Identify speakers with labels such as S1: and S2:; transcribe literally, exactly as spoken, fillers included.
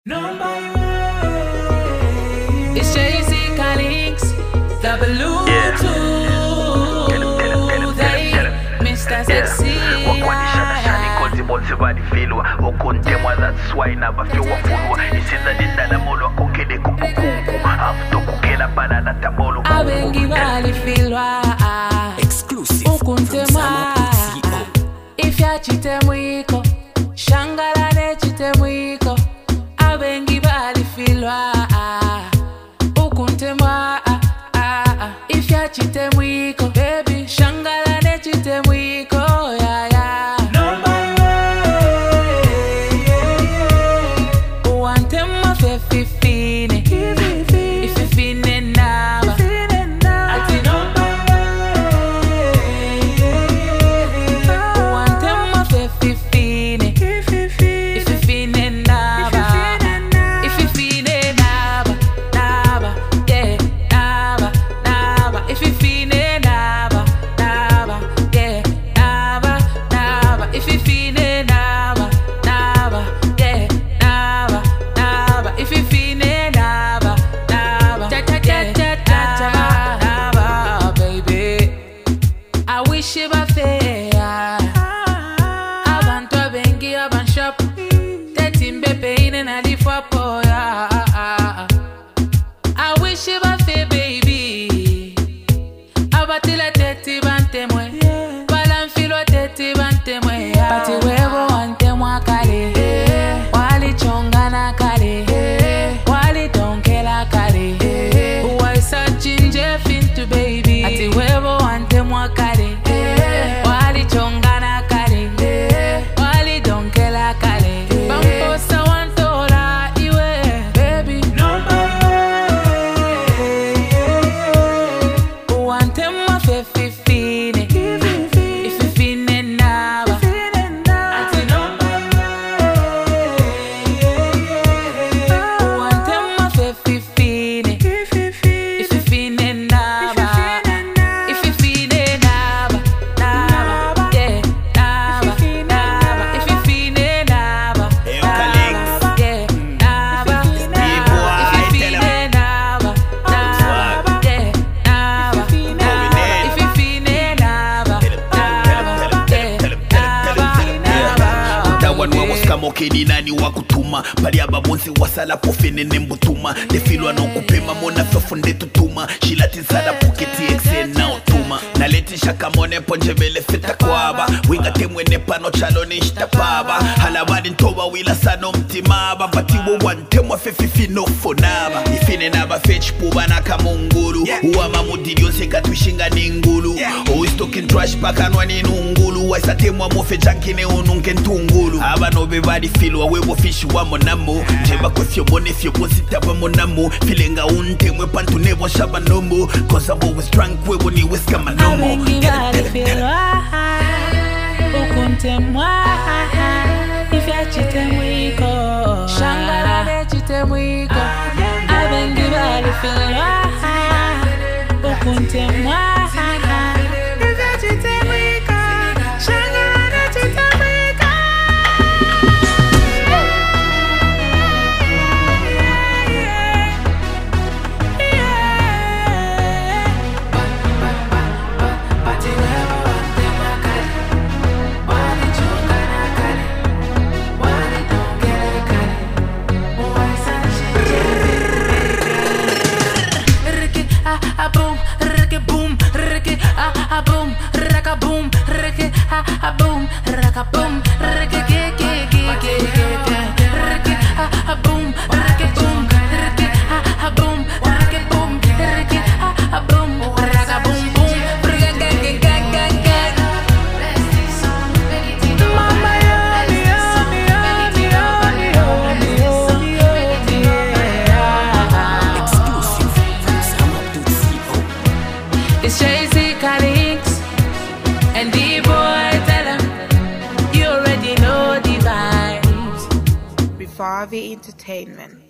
S1: It's Jay-Z Calix, the Bluetooth, yeah. Mister Sexy. That's why never feel what it's in the dinner molo kokede kukuku after kukela banana tamolo abengi bali filwa exclusive ukuntema ifya chitemwiko shangala ne chitemwiko abengi bali filwa ukuntema ifya chitemwiko baby shangala ne chitemwiko ya ya
S2: Keni nani wakutuma pali ababonsi wasala pofene nembutuma defilwa no kupema mona fefunde tutuma shilati nsala puketi exe na utuma naleti shaka mone ponjebele feta kwaba winga temwe nepano chalo nishtapaba halabadi ntoba wila sano mtimaba patiwo wantemwa fefifi no fonaba ifine naba fetch puba na kamungulu uwa mamudidi yonse katwishinga ningulu always talking trash pakanwa ninungulu waisa temwa mofe jankine ununke ntungulu aba no bebadi filwa webo fishi wa monamo njeba kwefyo bone fyo bonsita wa monamo filenga unte mwe pantu nebo shaba nomo cause I'm always drunk webo ni weska manomo
S1: abengi bali filwa ukunte mwa ifya chitemwiko shangala ne chitemwiko abengi bali filwa ukunte mwa ifya chitemwiko shangala ne chitemwiko. A boom, raka boom, raka ge ge ge ge ge, raka a boom, raka boom, raka a boom, raka boom, raka a boom, raka boom boom, raka ge ge ge ge ge. Mama yo yo yo yo yo yo. Exclusive from Sama dot co. It's Jay-Z Calix and D-Boy.
S3: Harvey Entertainment.